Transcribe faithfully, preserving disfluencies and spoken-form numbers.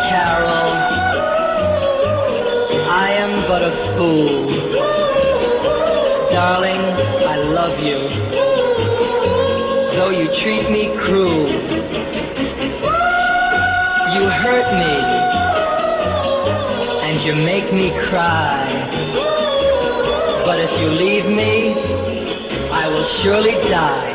Carol, I am but a fool. Darling, I love you, though you treat me cruel. You hurt me, and you make me cry. But if you leave me, I will surely die.